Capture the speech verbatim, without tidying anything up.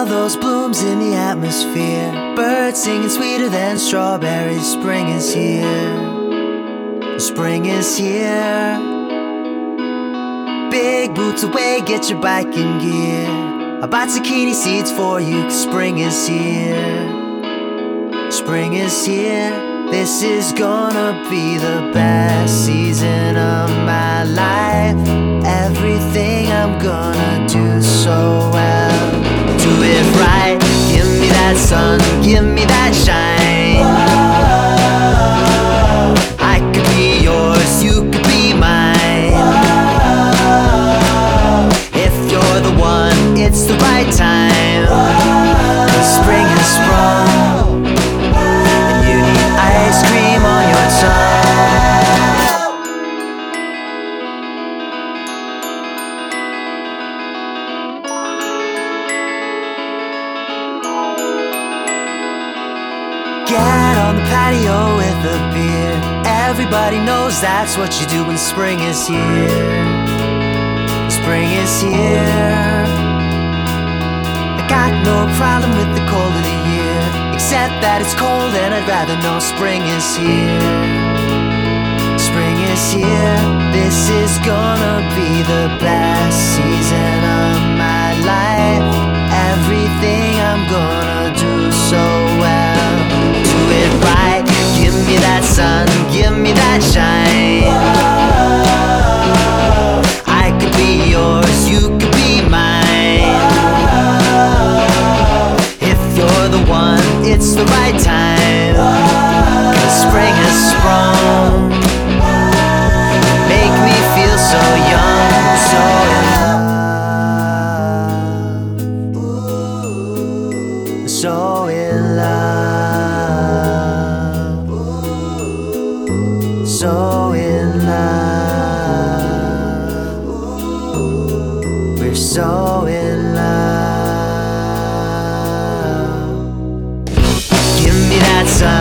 Smell those blooms in the atmosphere. Birds singing sweeter than strawberries. Spring is here. Spring is here. Big boots away, get your bike in gear. I bought zucchini seeds for you, 'cause spring is here. Spring is here. This is gonna be the best season of my life. Everything I'm gonna do so well. Do it right, give me that sun, give me that shine. I could be yours, you could be mine. If you're the one, it's the right time. 'Cause spring has sprung, and you need ice cream on your tongue. Get on the patio with a beer. Everybody knows that's what you do when spring is here. Spring is here. I got no problem with the cold of the year, except that it's cold and I'd rather know spring is here. Spring is here. This is gonna be the best season of my life. Everything I'm gonna do so well. Do it right, give me that sun, give me that shine. I could be yours, you could be mine. If you're the one, it's the right time. 'Cause spring has sprung. You make me feel so young, so in love. So in love. So in love. We're so in love. Give me that sun,